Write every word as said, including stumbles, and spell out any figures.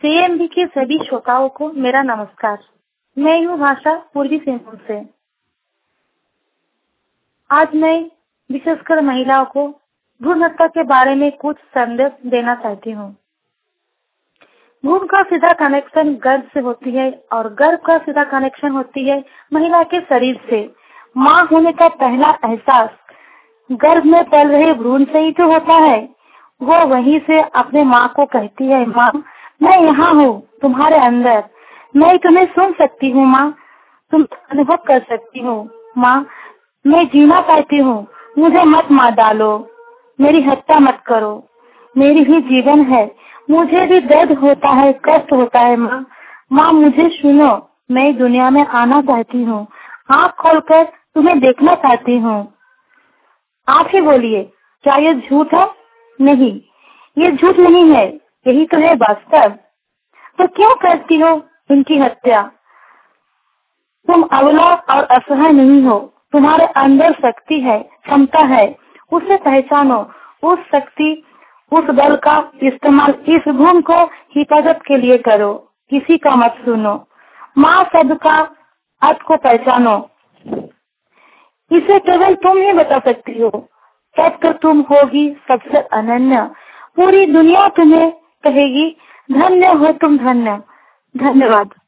CMB के सभी श्रोताओं को मेरा नमस्कार। मैं हूँ भाषा पूर्वी सिंहभूम से। आज मैं विशेषकर महिलाओं को भ्रूण हत्या के बारे में कुछ संदेश देना चाहती हूँ। भ्रूण का सीधा कनेक्शन गर्भ से होती है और गर्भ का सीधा कनेक्शन होती है महिला के शरीर से। माँ होने का पहला एहसास गर्भ में पल रहे भ्रूण से ही तो होता है। वो वहीं से अपने माँ को कहती है, माँ मैं यहाँ हूँ तुम्हारे अंदर, मैं तुम्हें सुन सकती हूँ माँ, तुम अनुभव कर सकती हूँ माँ, मैं जीना चाहती हूँ, मुझे मत मार डालो, मेरी हत्या मत करो, मेरी ही जीवन है, मुझे भी दर्द होता है, कष्ट होता है माँ, माँ मुझे सुनो, मैं दुनिया में आना चाहती हूँ, आँख खोलकर तुम्हें देखना चाहती हूँ। आप ही बोलिए, क्या ये झूठ है? नहीं, ये झूठ नहीं है, यही तो है वास्तव। तो क्यों करती हो इनकी हत्या? तुम अबला और असहाय नहीं हो, तुम्हारे अंदर शक्ति है, क्षमता है, उसे पहचानो। उस शक्ति, उस बल का इस्तेमाल इस भूमि को हिफाजत के लिए करो, किसी का मत सुनो। माँ शब्द का अर्थ को पहचानो, इसे केवल तुम ही बता सकती हो। तब तो तुम होगी सबसे अनन्य, पूरी दुनिया तुम्हें कहेगी धन्य हो तुम, धन्य। धन्यवाद।